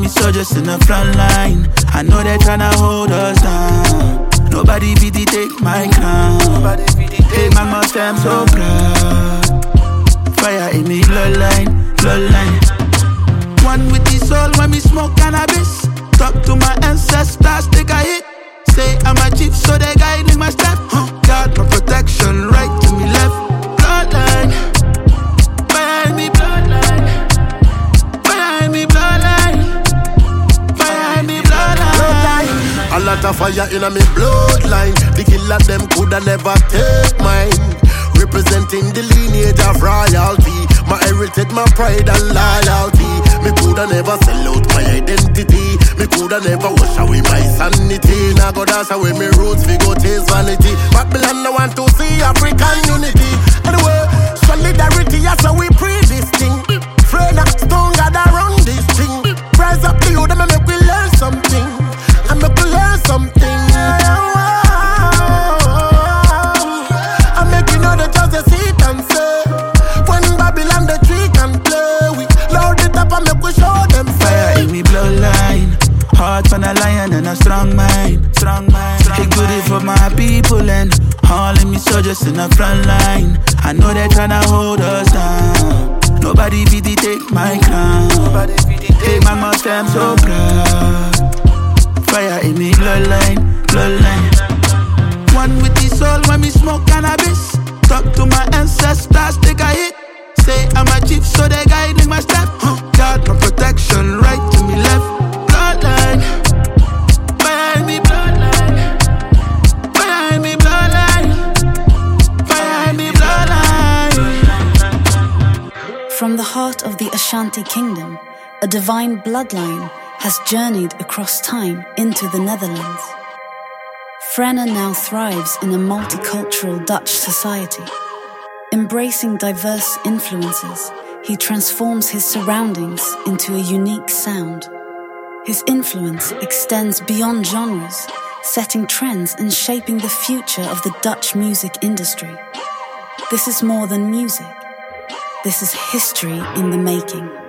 enemy soldiers in the front line. I know they're tryna hold us down. Nobody be the take my crown. Hey mama, say I'm so proud. Fire in me bloodline, bloodline. One with the soul when me smoke cannabis. Talk to my ancestors, take a hit. Say I'm a chief, so they guiding my step. God, my protection, right to me left. Bloodline, fire in me bloodline. Fire in me bloodline. Fire in me bloodline. A lot of fire in me bloodline. The killer them coulda never take mine. Representing the lineage of royalty. My heritage, my pride and loyalty. Me coulda never sell out my identity. Me coulda never wash away my sanity. Now go dance away me roots, we go chase vanity. Babylon, I want to see African unity. Anyway, solidarity, that's how we preach this thing. Friend, stone gather around this thing. Rise up the youth, and make we learn something. And make we learn something. Just the seat and say, when Babylon the tree can play, we load it up and make we show them. Fire in me bloodline, heart from a lion and a strong mind. Strong mind. Take goodie for my people and all of me soldiers in the front line. I know they're tryna hold us down. Nobody be the take my crown. Hey mama, say I'm so proud. Fire in me bloodline, bloodline. One with the soul when me smoke cannabis. Talk to my ancestors, take a hit. Say I'm a chief, so they guiding my step. God, my protection, right to me left. Bloodline, fire in me bloodline. Fire in me bloodline. Fire in me bloodline. From the heart of the Ashanti kingdom, a divine bloodline has journeyed across time into the Netherlands. Frenna now thrives in a multicultural Dutch society. Embracing diverse influences, he transforms his surroundings into a unique sound. His influence extends beyond genres, setting trends and shaping the future of the Dutch music industry. This is more than music. This is history in the making.